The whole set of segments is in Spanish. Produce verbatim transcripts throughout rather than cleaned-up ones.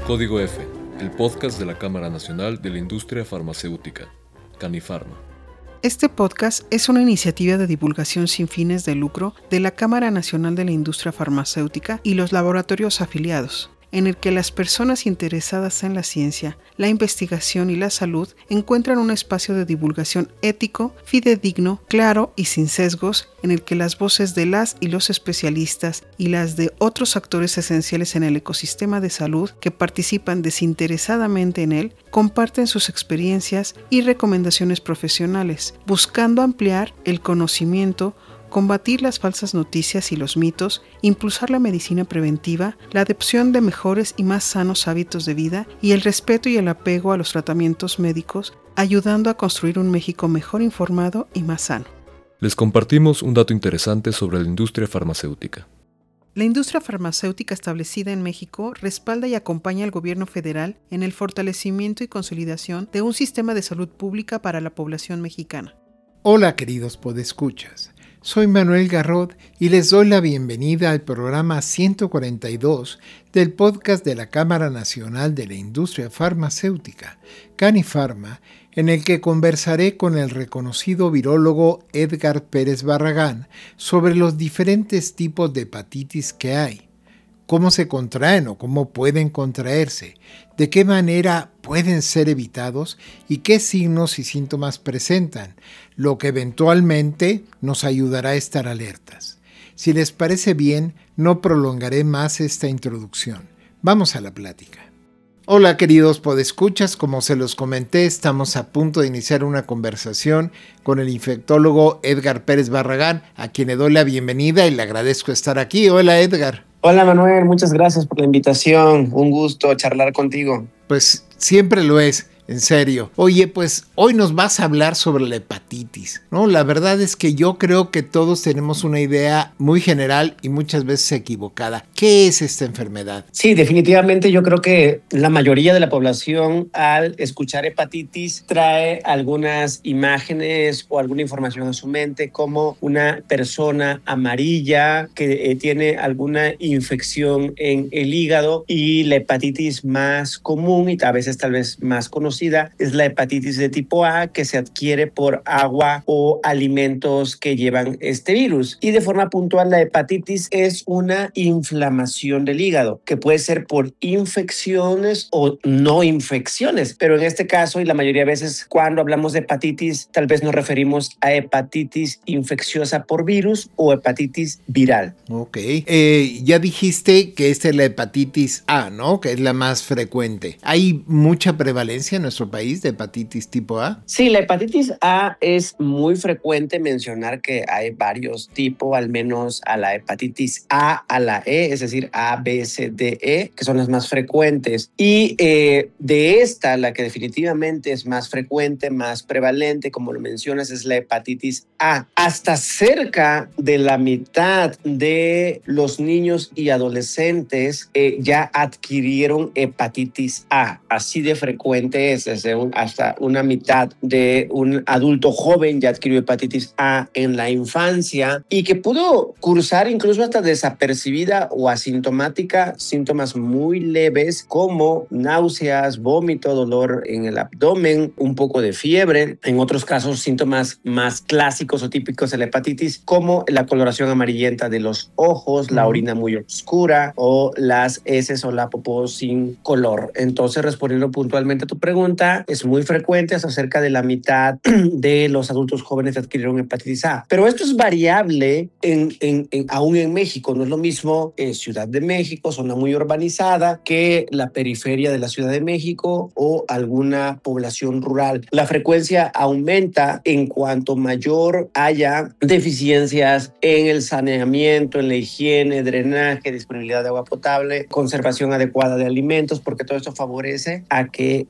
Código F, el podcast de la Cámara Nacional de la Industria Farmacéutica, Canifarma. Este podcast es una iniciativa de divulgación sin fines de lucro de la Cámara Nacional de la Industria Farmacéutica y los laboratorios afiliados, en el que las personas interesadas en la ciencia, la investigación y la salud encuentran un espacio de divulgación ético, fidedigno, claro y sin sesgos, en el que las voces de las y los especialistas y las de otros actores esenciales en el ecosistema de salud que participan desinteresadamente en él, comparten sus experiencias y recomendaciones profesionales, buscando ampliar el conocimiento, combatir las falsas noticias y los mitos, impulsar la medicina preventiva, la adopción de mejores y más sanos hábitos de vida y el respeto y el apego a los tratamientos médicos, ayudando a construir un México mejor informado y más sano. Les compartimos un dato interesante sobre la industria farmacéutica. La industria farmacéutica establecida en México respalda y acompaña al gobierno federal en el fortalecimiento y consolidación de un sistema de salud pública para la población mexicana. Hola, queridos podescuchas. Soy Manuel Garrod y les doy la bienvenida al programa ciento cuarenta y dos del podcast de la Cámara Nacional de la Industria Farmacéutica, Canifarma, en el que conversaré con el reconocido virólogo Edgar Pérez Barragán sobre los diferentes tipos de hepatitis que hay, cómo se contraen o cómo pueden contraerse, de qué manera pueden ser evitados y qué signos y síntomas presentan, lo que eventualmente nos ayudará a estar alertas. Si les parece bien, no prolongaré más esta introducción. Vamos a la plática. Hola, queridos podescuchas, como se los comenté, estamos a punto de iniciar una conversación con el infectólogo Edgar Pérez Barragán, a quien le doy la bienvenida y le agradezco estar aquí. Hola, Edgar. Hola, Manuel, muchas gracias por la invitación. Un gusto charlar contigo. Pues siempre lo es. En serio. Oye, pues hoy nos vas a hablar sobre la hepatitis, ¿no? La verdad es que yo creo que todos tenemos una idea muy general y muchas veces equivocada. ¿Qué es esta enfermedad? Sí, definitivamente yo creo que la mayoría de la población al escuchar hepatitis trae algunas imágenes o alguna información a su mente, como una persona amarilla que eh, tiene alguna infección en el hígado, y la hepatitis más común y a veces tal vez más conocida es la hepatitis de tipo A, que se adquiere por agua o alimentos que llevan este virus. Y de forma puntual, la hepatitis es una inflamación del hígado, que puede ser por infecciones o no infecciones. Pero en este caso, y la mayoría de veces cuando hablamos de hepatitis, tal vez nos referimos a hepatitis infecciosa por virus o hepatitis viral. Ok. Eh, ya dijiste que esta es la hepatitis A, ¿no? Que es la más frecuente. ¿Hay mucha prevalencia en nuestro país de hepatitis tipo A? Sí, la hepatitis A es muy frecuente mencionar que hay varios tipos, al menos a la hepatitis A a la E, es decir, A, B, C, D, E, que son las más frecuentes. Y eh, de esta, la que definitivamente es más frecuente, más prevalente, como lo mencionas, es la hepatitis A. Hasta cerca de la mitad de los niños y adolescentes eh, ya adquirieron hepatitis A. Así de frecuente es. Desde un, hasta una mitad de un adulto joven ya adquirió hepatitis A en la infancia, y que pudo cursar incluso hasta desapercibida o asintomática, síntomas muy leves como náuseas, vómito, dolor en el abdomen, un poco de fiebre. En otros casos, síntomas más clásicos o típicos de la hepatitis, como la coloración amarillenta de los ojos, la orina muy oscura o las heces o la popó sin color. Entonces, respondiendo puntualmente a tu pregunta, es muy frecuente, hasta cerca de la mitad de los adultos jóvenes adquirieron hepatitis A. Pero esto es variable en, en, en, aún en México. No es lo mismo eh, Ciudad de México, zona muy urbanizada, que la periferia de la Ciudad de México o alguna población rural. La frecuencia aumenta en cuanto mayor haya deficiencias en el saneamiento, en la higiene, drenaje, disponibilidad de agua potable, conservación adecuada de alimentos, porque todo esto favorece a que haya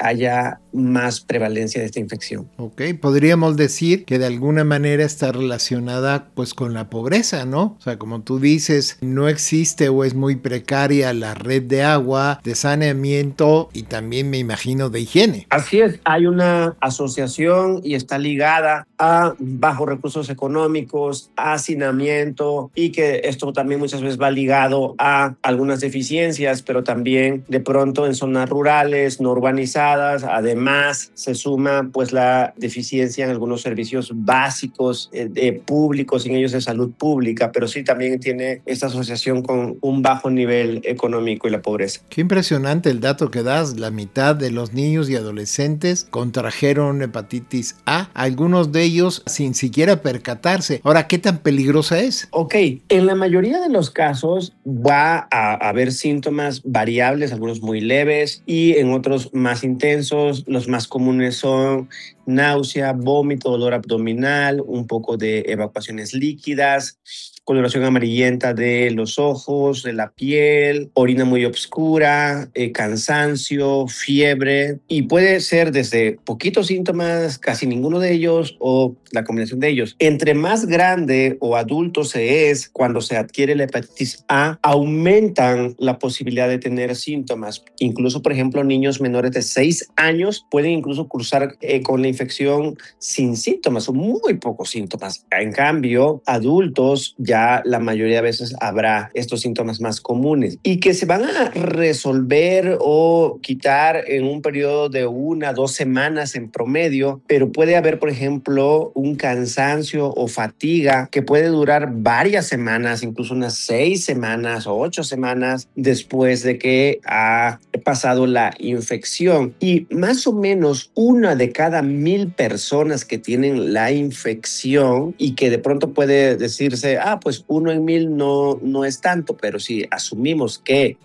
haya más prevalencia de esta infección. Ok, podríamos decir que de alguna manera está relacionada pues con la pobreza, ¿no? O sea, como tú dices, no existe o es muy precaria la red de agua, de saneamiento y también me imagino de higiene. Así es, hay una asociación y está ligada a bajos recursos económicos, a hacinamiento, y que esto también muchas veces va ligado a algunas deficiencias, pero también de pronto en zonas rurales, no urbanizadas. Además se suma pues la deficiencia en algunos servicios básicos eh, de públicos, en ellos de salud pública, pero sí también tiene esta asociación con un bajo nivel económico y la pobreza. Qué impresionante el dato que das, la mitad de los niños y adolescentes contrajeron hepatitis A, algunos de ellos sin siquiera percatarse. Ahora, ¿qué tan peligrosa es? Ok, en la mayoría de los casos va a haber síntomas variables, algunos muy leves y en otros más intensos. Los más comunes son náusea, vómito, dolor abdominal, un poco de evacuaciones líquidas, coloración amarillenta de los ojos, de la piel, orina muy oscura, eh, cansancio, fiebre, y puede ser desde poquitos síntomas, casi ninguno de ellos, o la combinación de ellos. Entre más grande o adulto se es cuando se adquiere la hepatitis A, aumentan la posibilidad de tener síntomas. Incluso, por ejemplo, niños menores de seis años pueden incluso cursar eh, con la infección sin síntomas, o muy pocos síntomas. En cambio, adultos ya Ya la mayoría de veces habrá estos síntomas más comunes y que se van a resolver o quitar en un periodo de una, dos semanas en promedio, pero puede haber, por ejemplo, un cansancio o fatiga que puede durar varias semanas, incluso unas seis semanas o ocho semanas después de que ha pasado la infección. Y más o menos una de cada mil personas que tienen la infección, y que de pronto puede decirse, ah, pues uno en mil no, no es tanto, pero si asumimos que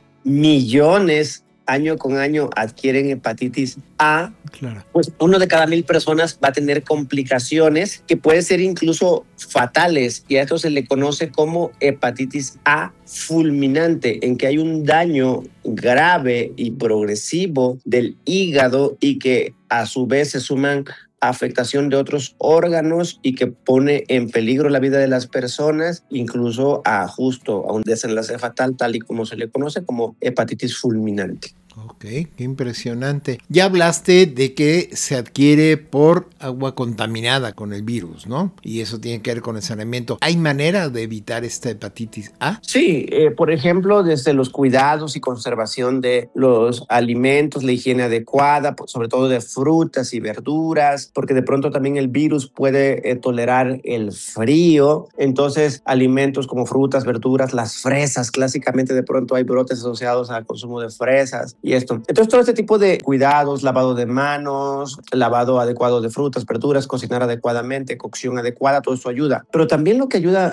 millones año con año adquieren hepatitis A, claro, pues uno de cada mil personas va a tener complicaciones que pueden ser incluso fatales, y a esto se le conoce como hepatitis A fulminante, en que hay un daño grave y progresivo del hígado y que a su vez se suman afectación de otros órganos y que pone en peligro la vida de las personas, incluso a justo a un desenlace fatal, tal y como se le conoce como hepatitis fulminante. Ok, qué impresionante. Ya hablaste de que se adquiere por agua contaminada con el virus, ¿no? Y eso tiene que ver con el saneamiento. ¿Hay manera de evitar esta hepatitis A? Sí, eh, por ejemplo, desde los cuidados y conservación de los alimentos, la higiene adecuada, sobre todo de frutas y verduras, porque de pronto también el virus puede eh, tolerar el frío. Entonces, alimentos como frutas, verduras, las fresas, clásicamente de pronto hay brotes asociados al consumo de fresas y esto. Entonces, todo este tipo de cuidados, lavado de manos, lavado adecuado de frutas, verduras, cocinar adecuadamente, cocción adecuada, todo esto ayuda. Pero también lo que ayuda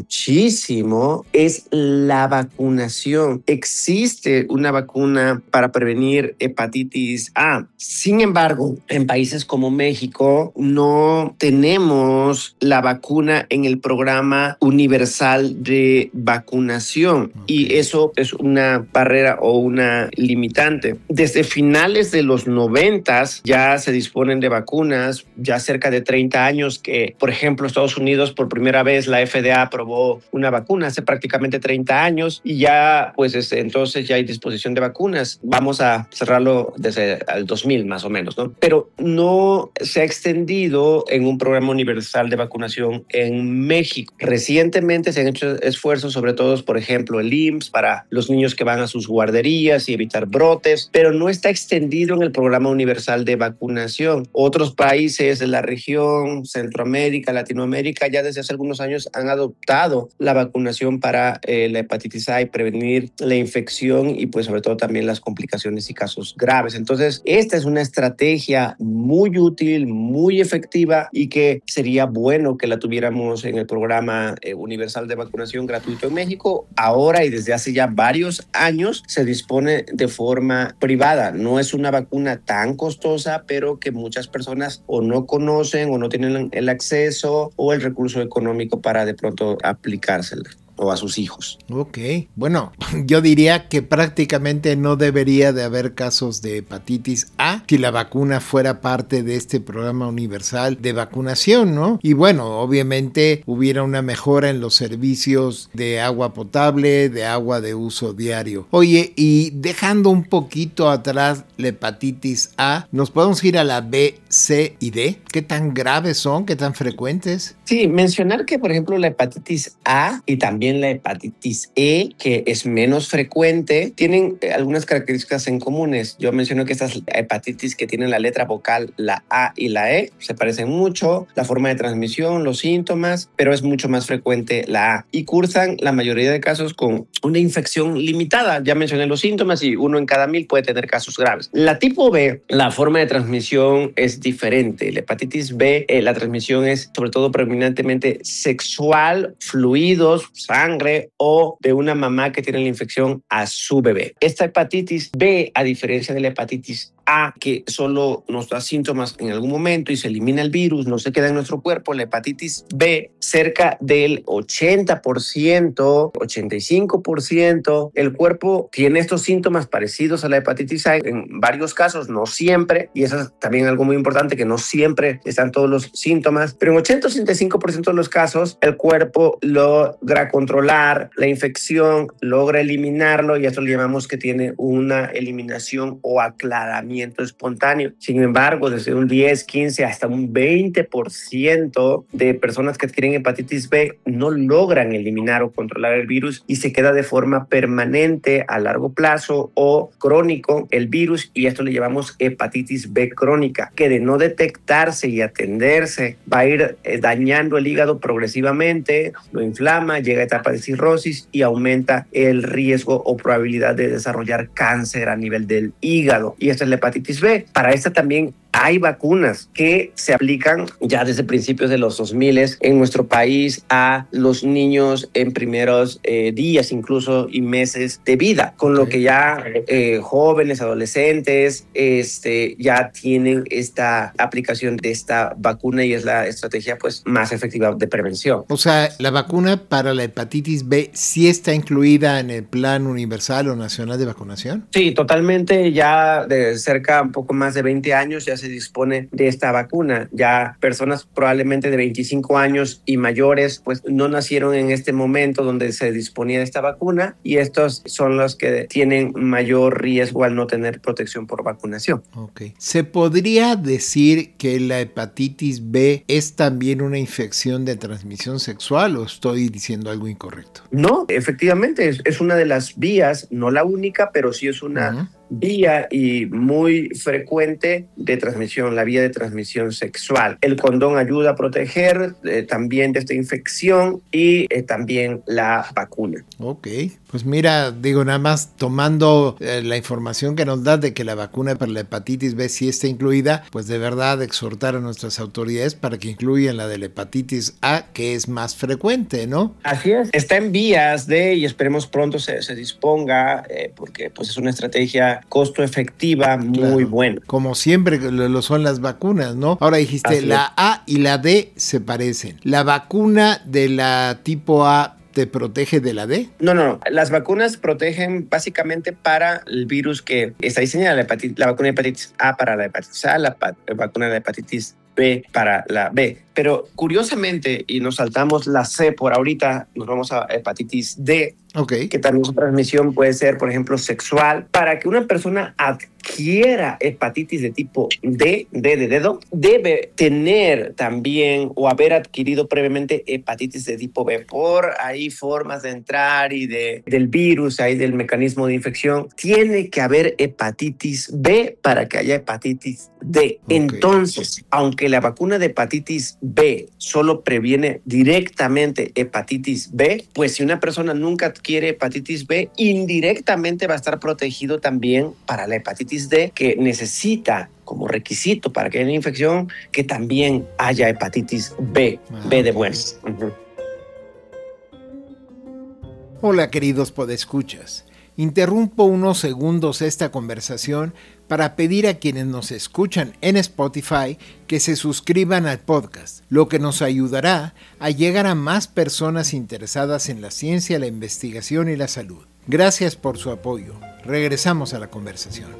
muchísimo es la vacunación. Existe una vacuna para prevenir hepatitis A. Sin embargo, en países como México no tenemos la vacuna en el programa universal de vacunación. Okay. Y eso es una barrera o una limitante. Desde finales de los noventas ya se disponen de vacunas, ya cerca de treinta años que, por ejemplo, Estados Unidos por primera vez la F D A aprobó una vacuna hace prácticamente treinta años y ya pues desde entonces ya hay disposición de vacunas. Vamos a cerrarlo desde el dos mil más o menos, ¿no? Pero no se ha extendido en un programa universal de vacunación en México. Recientemente se han hecho esfuerzos, sobre todo, por ejemplo, el I M S S para los niños que van a sus guarderías y evitar brotes, pero no está extendido en el programa universal de vacunación. Otros países de la región, Centroamérica, Latinoamérica, ya desde hace algunos años han adoptado la vacunación para eh, la hepatitis A y prevenir la infección y pues sobre todo también las complicaciones y casos graves. Entonces, esta es una estrategia muy útil, muy efectiva y que sería bueno que la tuviéramos en el programa eh, universal de vacunación gratuito en México. Ahora y desde hace ya varios años se dispone de forma privada. No es una vacuna tan costosa, pero que muchas personas o no conocen o no tienen el acceso o el recurso económico para de pronto aplicársela. o a sus hijos. Ok, bueno, yo diría que prácticamente no debería de haber casos de hepatitis A si la vacuna fuera parte de este programa universal de vacunación, ¿no? Y bueno, obviamente hubiera una mejora en los servicios de agua potable, de agua de uso diario. Oye, y dejando un poquito atrás la hepatitis A, ¿nos podemos ir a la B, C y D? ¿Qué tan graves son? ¿Qué tan frecuentes? Sí, mencionar que, por ejemplo, la hepatitis A y también la hepatitis E, que es menos frecuente, tienen algunas características en comunes. Yo menciono que estas hepatitis que tienen la letra vocal, la A y la E, se parecen mucho, la forma de transmisión, los síntomas, pero es mucho más frecuente la A. Y cursan la mayoría de casos con una infección limitada. Ya mencioné los síntomas y uno en cada mil puede tener casos graves. La tipo B, la forma de transmisión es diferente. La hepatitis B, eh, la transmisión es sobre todo predominantemente sexual, fluidos, sangre o de una mamá que tiene la infección a su bebé. Esta hepatitis B, a diferencia de la hepatitis A, que solo nos da síntomas en algún momento y se elimina el virus, no se queda en nuestro cuerpo, la hepatitis B, cerca del ochenta por ciento, ochenta y cinco por ciento, el cuerpo tiene estos síntomas parecidos a la hepatitis A en varios casos, no siempre, y eso es también algo muy importante, que no siempre están todos los síntomas, pero en ochenta a ochenta y cinco por ciento de los casos el cuerpo logra controlar la infección, logra eliminarlo y esto le llamamos que tiene una eliminación o aclaramiento espontáneo. Sin embargo, desde un diez, quince hasta un veinte por ciento de personas que adquieren hepatitis B no logran eliminar o controlar el virus y se queda de forma permanente a largo plazo o crónico el virus, y esto le llamamos hepatitis B crónica, que de no detectarse y atenderse va a ir eh, dañando el hígado progresivamente, lo inflama, llega a etapa de cirrosis y aumenta el riesgo o probabilidad de desarrollar cáncer a nivel del hígado. Y esta es la hepatitis B. Para esta también hay vacunas que se aplican ya desde principios de los dos mil en nuestro país a los niños en primeros eh, días incluso y meses de vida, con lo que ya eh, jóvenes, adolescentes este, ya tienen esta aplicación de esta vacuna y es la estrategia pues más efectiva de prevención. O sea, la vacuna para la hepatitis B sí está incluida en el Plan Universal o Nacional de Vacunación. Sí, totalmente. Ya de cerca un poco más de veinte años ya se dispone de esta vacuna. Ya personas probablemente de veinticinco años y mayores pues no nacieron en este momento donde se disponía de esta vacuna, y estos son los que tienen mayor riesgo al no tener protección por vacunación. Okay. ¿Se podría decir que la hepatitis B es también una infección de transmisión sexual o estoy diciendo algo incorrecto? No, efectivamente es, es una de las vías, no la única, pero sí es una uh-huh. vía y muy frecuente de transmisión, la vía de transmisión sexual. El condón ayuda a proteger eh, también de esta infección y eh, también la vacuna. Ok, pues mira, digo nada más tomando eh, la información que nos da de que la vacuna para la hepatitis B sí está incluida, pues de verdad exhortar a nuestras autoridades para que incluyan la de la hepatitis A, que es más frecuente, ¿no? Así es. Está en vías de, y esperemos pronto se, se disponga, eh, porque pues es una estrategia costo efectiva muy claro, buena. Como siempre lo son las vacunas, ¿no? Ahora dijiste, Así la es. A y la D se parecen. ¿La vacuna de la tipo A te protege de la D? No, no, no. Las vacunas protegen básicamente para el virus que está diseñada, la, hepatitis, la vacuna de hepatitis A para la hepatitis A, la, la vacuna de la hepatitis B para la B. Pero curiosamente, y nos saltamos la C por ahorita, nos vamos a hepatitis D, okay. que también su transmisión puede ser, por ejemplo, sexual. Para que una persona adquiera hepatitis de tipo D, D de dedo, debe tener también o haber adquirido previamente hepatitis de tipo B. Por ahí formas de entrar y de, del virus, ahí del mecanismo de infección, tiene que haber hepatitis B para que haya hepatitis D. Okay. Entonces, aunque la vacuna de hepatitis B solo previene directamente hepatitis B, pues si una persona nunca adquiere hepatitis B, indirectamente va a estar protegido también para la hepatitis D, que necesita como requisito para que haya una infección que también haya hepatitis B, ah, B de buenas. Uh-huh. Hola queridos podescuchas. Interrumpo unos segundos esta conversación para pedir a quienes nos escuchan en Spotify que se suscriban al podcast, lo que nos ayudará a llegar a más personas interesadas en la ciencia, la investigación y la salud. Gracias por su apoyo. Regresamos a la conversación.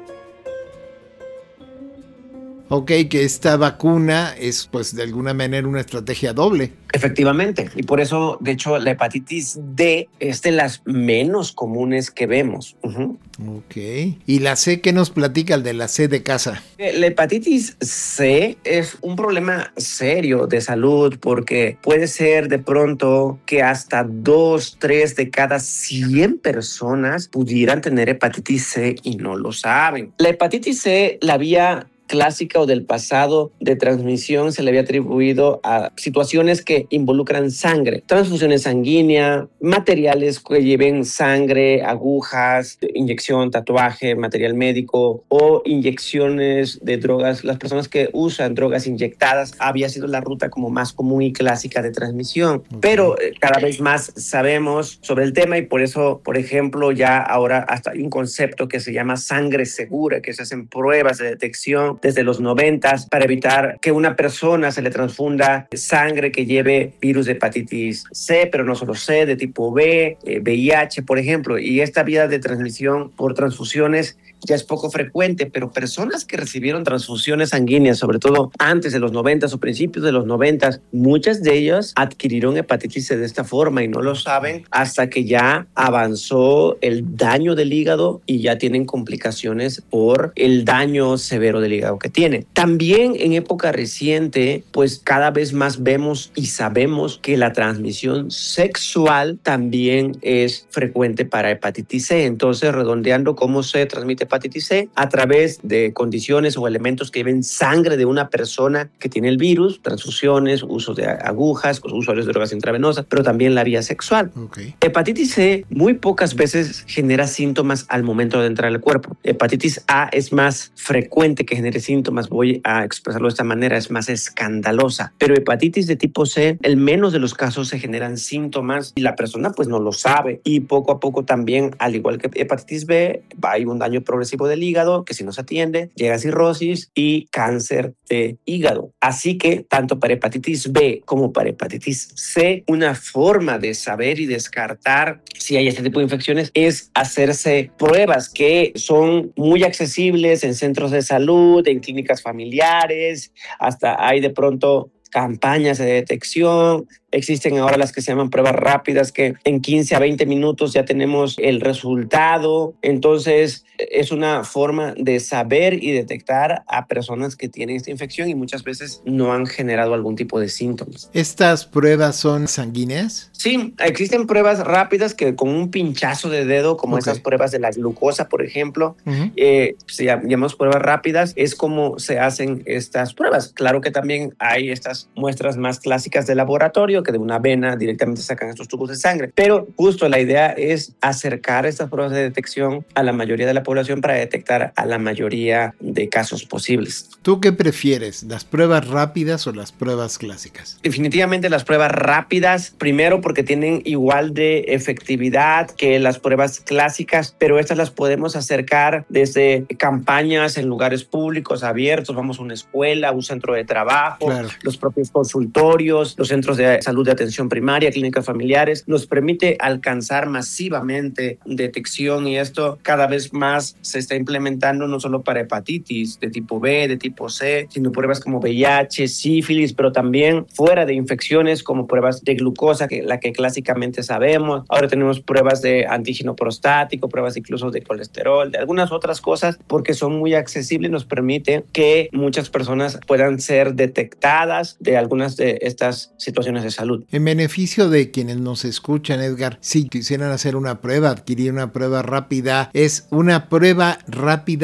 Ok, que esta vacuna es pues de alguna manera una estrategia doble. Efectivamente, y por eso, de hecho, la hepatitis D es de las menos comunes que vemos. Uh-huh. Ok, y la C, ¿qué nos platica el de la C de casa? La hepatitis C es un problema serio de salud porque puede ser de pronto que hasta dos, tres de cada cien personas pudieran tener hepatitis C y no lo saben. La hepatitis C la vía clásica o del pasado de transmisión se le había atribuido a situaciones que involucran sangre, transfusiones sanguíneas, materiales que lleven sangre, agujas, inyección, tatuaje, material médico o inyecciones de drogas. Las personas que usan drogas inyectadas había sido la ruta como más común y clásica de transmisión, okay. Pero eh, cada vez más sabemos sobre el tema y por eso, por ejemplo, ya ahora hasta hay un concepto que se llama sangre segura, que se hacen pruebas de detección desde los noventas para evitar que una persona se le transfunda sangre que lleve virus de hepatitis C, pero no solo C, de tipo B, eh, V I H, por ejemplo. Y esta vía de transmisión por transfusiones ya es poco frecuente, pero personas que recibieron transfusiones sanguíneas, sobre todo antes de los noventas o principios de los noventas, muchas de ellas adquirieron hepatitis C de esta forma y no lo saben hasta que ya avanzó el daño del hígado y ya tienen complicaciones por el daño severo del hígado que tiene. También en época reciente, pues cada vez más vemos y sabemos que la transmisión sexual también es frecuente para hepatitis C. Entonces, redondeando cómo se transmite hepatitis C, a través de condiciones o elementos que lleven sangre de una persona que tiene el virus, transfusiones, uso de agujas, usuarios de drogas intravenosas, pero también la vía sexual. Okay. Hepatitis C muy pocas veces genera síntomas al momento de entrar al cuerpo. Hepatitis A es más frecuente que genere síntomas, voy a expresarlo de esta manera, es más escandalosa, pero hepatitis de tipo C, en menos de los casos se generan síntomas y la persona pues no lo sabe y poco a poco también, al igual que hepatitis B, hay un daño progresivo del hígado que si no se atiende llega a cirrosis y cáncer de hígado. Así que tanto para hepatitis B como para hepatitis C, una forma de saber y descartar si hay este tipo de infecciones es hacerse pruebas que son muy accesibles en centros de salud, en clínicas familiares, hasta hay de pronto campañas de detección. Existen ahora las que se llaman pruebas rápidas que en quince a veinte minutos ya tenemos el resultado. Entonces es una forma de saber y detectar a personas que tienen esta infección y muchas veces no han generado algún tipo de síntomas. ¿Estas pruebas son sanguíneas? Sí, existen pruebas rápidas que con un pinchazo de dedo, como okay. esas pruebas de la glucosa, por ejemplo, uh-huh. eh, se llamamos pruebas rápidas, es como se hacen estas pruebas. Claro que también hay estas muestras más clásicas de laboratorio que de una vena directamente sacan estos tubos de sangre. Pero justo la idea es acercar estas pruebas de detección a la mayoría de la población para detectar a la mayoría de casos posibles. ¿Tú qué prefieres, las pruebas rápidas o las pruebas clásicas? Definitivamente las pruebas rápidas, primero porque tienen igual de efectividad que las pruebas clásicas, pero estas las podemos acercar desde campañas en lugares públicos abiertos, vamos a una escuela, a un centro de trabajo, claro. Los propios consultorios, los centros de salud de atención primaria, clínicas familiares, nos permite alcanzar masivamente detección y esto cada vez más se está implementando no solo para hepatitis de tipo B, de tipo C, sino pruebas como V I H, sífilis, pero también fuera de infecciones como pruebas de glucosa, que la que clásicamente sabemos. Ahora tenemos pruebas de antígeno prostático, pruebas incluso de colesterol, de algunas otras cosas, porque son muy accesibles y nos permite que muchas personas puedan ser detectadas de algunas de estas situaciones de salud. En beneficio de quienes nos escuchan, Edgar, si quisieran hacer una prueba, adquirir una prueba rápida, ¿es una prueba rápida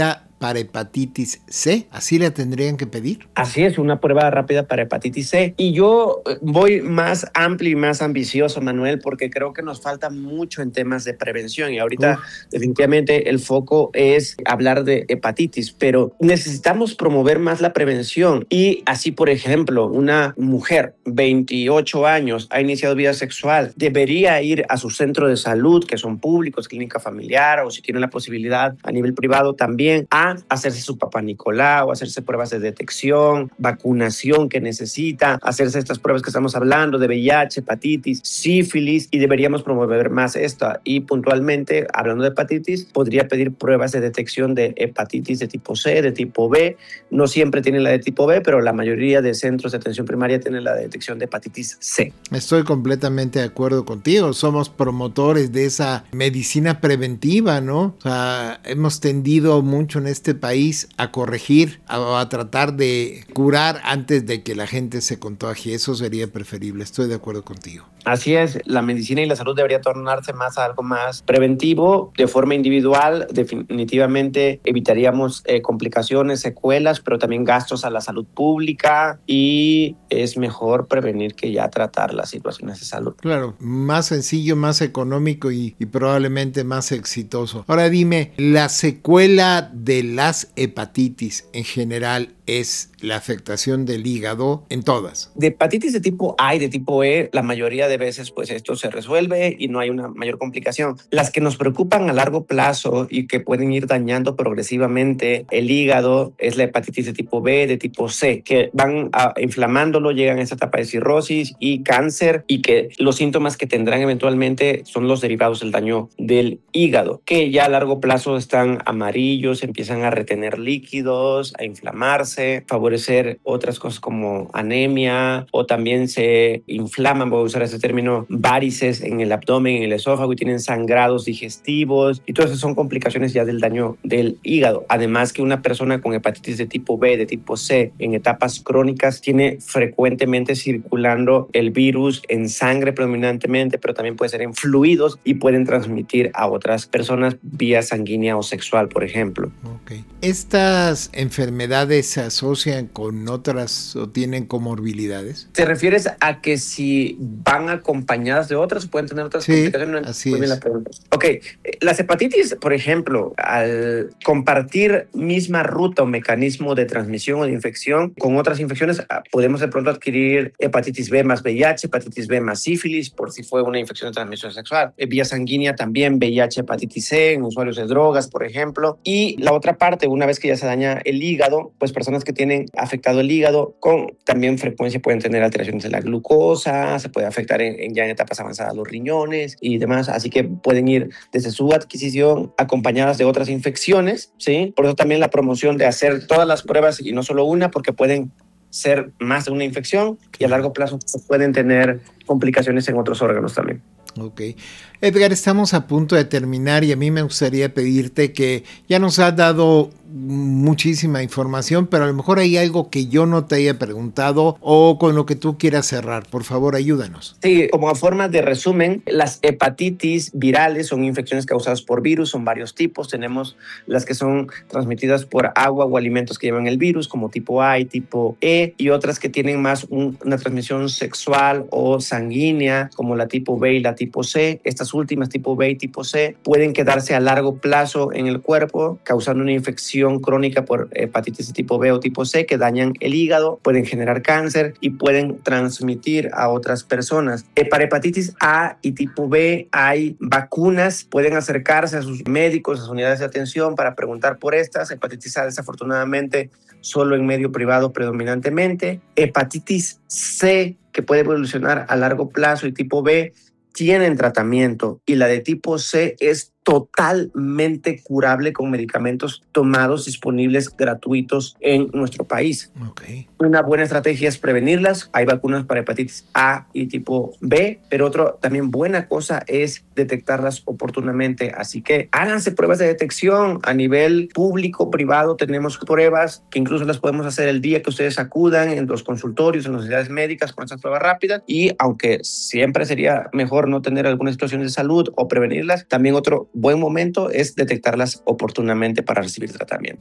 para hepatitis C? ¿Así la tendrían que pedir? Así es, una prueba rápida para hepatitis C. Y yo voy más amplio y más ambicioso, Manuel, porque creo que nos falta mucho en temas de prevención. Y ahorita Uf. definitivamente el foco es hablar de hepatitis, pero necesitamos promover más la prevención. Y así, por ejemplo, una mujer, veintiocho años, ha iniciado vida sexual, debería ir a su centro de salud, que son públicos, clínica familiar, o si tiene la posibilidad a nivel privado también, a hacerse su papá Nicolau, hacerse pruebas de detección, vacunación que necesita, hacerse estas pruebas que estamos hablando de V I H, hepatitis, sífilis, y deberíamos promover más esta. Y puntualmente, hablando de hepatitis, podría pedir pruebas de detección de hepatitis de tipo C, de tipo B. No siempre tienen la de tipo B, pero la mayoría de centros de atención primaria tienen la detección de hepatitis C. Estoy completamente de acuerdo contigo. Somos promotores de esa medicina preventiva, ¿no? O sea, hemos tendido mucho en este país a corregir, a, a tratar de curar antes de que la gente se contagie. Eso sería preferible. Estoy de acuerdo contigo. Así es, la medicina y la salud debería tornarse más a algo más preventivo, de forma individual. Definitivamente evitaríamos eh, complicaciones, secuelas, pero también gastos a la salud pública, y es mejor prevenir que ya tratar las situaciones de salud. Claro, más sencillo, más económico y, y probablemente más exitoso. Ahora dime, ¿la secuela de las hepatitis en general es la afectación del hígado en todas? De hepatitis de tipo A y de tipo E, la mayoría de veces pues esto se resuelve y no hay una mayor complicación. Las que nos preocupan a largo plazo y que pueden ir dañando progresivamente el hígado es la hepatitis de tipo B, de tipo C, que van a, inflamándolo, llegan a esa etapa de cirrosis y cáncer, y que los síntomas que tendrán eventualmente son los derivados del daño del hígado, que ya a largo plazo están amarillos, empiezan a retener líquidos, a inflamarse, favorecer otras cosas como anemia, o también se inflaman, voy a usar este término, varices en el abdomen, en el esófago, y tienen sangrados digestivos, y todas esas son complicaciones ya del daño del hígado. Además que una persona con hepatitis de tipo B, de tipo C, en etapas crónicas, tiene frecuentemente circulando el virus en sangre predominantemente, pero también puede ser en fluidos y pueden transmitir a otras personas vía sanguínea o sexual, por ejemplo. Okay. ¿Estas enfermedades se asocian con otras o tienen comorbilidades? ¿Te refieres a que si van acompañadas de otras pueden tener otras sí, complicaciones? Así Muy bien es. la pregunta. Ok, las hepatitis, por ejemplo, al compartir misma ruta o mecanismo de transmisión o de infección con otras infecciones, podemos de pronto adquirir hepatitis B más V I H, hepatitis B más sífilis, por si fue una infección de transmisión sexual. Vía sanguínea también V I H, hepatitis C, en usuarios de drogas, por ejemplo. Y la otra parte, una vez que ya se daña el hígado, pues personas que tienen afectado el hígado con también frecuencia pueden tener alteraciones de la glucosa, se puede afectar en, en ya en etapas avanzadas los riñones y demás, así que pueden ir desde su adquisición acompañadas de otras infecciones, ¿sí? Por eso también la promoción de hacer todas las pruebas y no solo una, porque pueden ser más de una infección y a largo plazo pueden tener complicaciones en otros órganos también. Ok. Edgar, estamos a punto de terminar y a mí me gustaría pedirte que ya nos has dado muchísima información, pero a lo mejor hay algo que yo no te haya preguntado o con lo que tú quieras cerrar. Por favor, ayúdanos. Sí, como forma de resumen, las hepatitis virales son infecciones causadas por virus, son varios tipos. Tenemos las que son transmitidas por agua o alimentos que llevan el virus, como tipo A y tipo E, y otras que tienen más un, una transmisión sexual o sanguínea, como la tipo B y la tipo C. Estas últimas, tipo B y tipo C, pueden quedarse a largo plazo en el cuerpo, causando una infección crónica por hepatitis de tipo B o tipo C que dañan el hígado, pueden generar cáncer y pueden transmitir a otras personas. Para hepatitis A y tipo B hay vacunas, pueden acercarse a sus médicos, a sus unidades de atención para preguntar por estas. Hepatitis A, desafortunadamente, solo en medio privado predominantemente. Hepatitis C, que puede evolucionar a largo plazo, y tipo B, tienen tratamiento, y la de tipo C es totalmente curable con medicamentos tomados disponibles gratuitos en nuestro país. Okay. Una buena estrategia es prevenirlas. Hay vacunas para hepatitis A y tipo B, pero otra también buena cosa es detectarlas oportunamente. Así que háganse pruebas de detección a nivel público, privado. Tenemos pruebas que incluso las podemos hacer el día que ustedes acudan en los consultorios, en las unidades médicas con estas pruebas rápidas. Y aunque siempre sería mejor no tener algunas situaciones de salud o prevenirlas, también otro buen momento es detectarlas oportunamente para recibir tratamiento.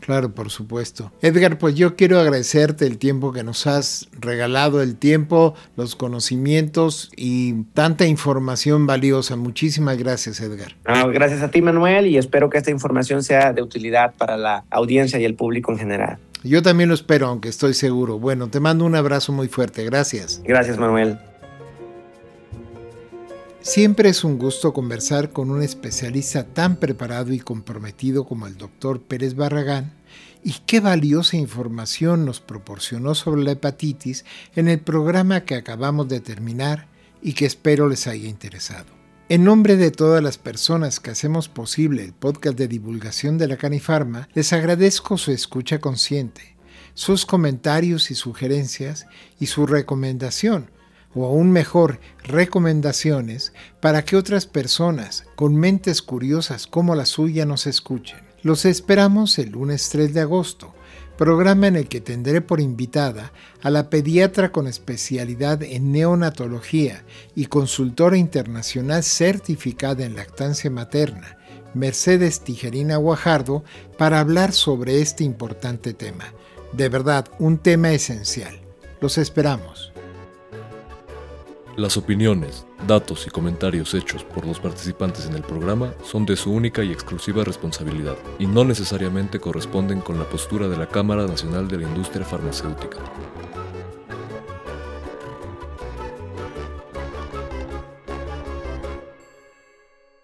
Claro, por supuesto. Edgar, pues yo quiero agradecerte el tiempo que nos has regalado, el tiempo, los conocimientos y tanta información valiosa. Muchísimas gracias, Edgar. Ah, gracias a ti, Manuel, y espero que esta información sea de utilidad para la audiencia y el público en general. Yo también lo espero, aunque estoy seguro. Bueno, te mando un abrazo muy fuerte. Gracias. Gracias, Manuel. Siempre es un gusto conversar con un especialista tan preparado y comprometido como el doctor Pérez Barragán, y qué valiosa información nos proporcionó sobre la hepatitis en el programa que acabamos de terminar y que espero les haya interesado. En nombre de todas las personas que hacemos posible el podcast de divulgación de la Canifarma, les agradezco su escucha consciente, sus comentarios y sugerencias y su recomendación, o aún mejor, recomendaciones para que otras personas con mentes curiosas como la suya nos escuchen. Los esperamos el lunes tres de agosto, programa en el que tendré por invitada a la pediatra con especialidad en neonatología y consultora internacional certificada en lactancia materna, Mercedes Tijerina Guajardo, para hablar sobre este importante tema. De verdad, un tema esencial. Los esperamos. Las opiniones, datos y comentarios hechos por los participantes en el programa son de su única y exclusiva responsabilidad y no necesariamente corresponden con la postura de la Cámara Nacional de la Industria Farmacéutica.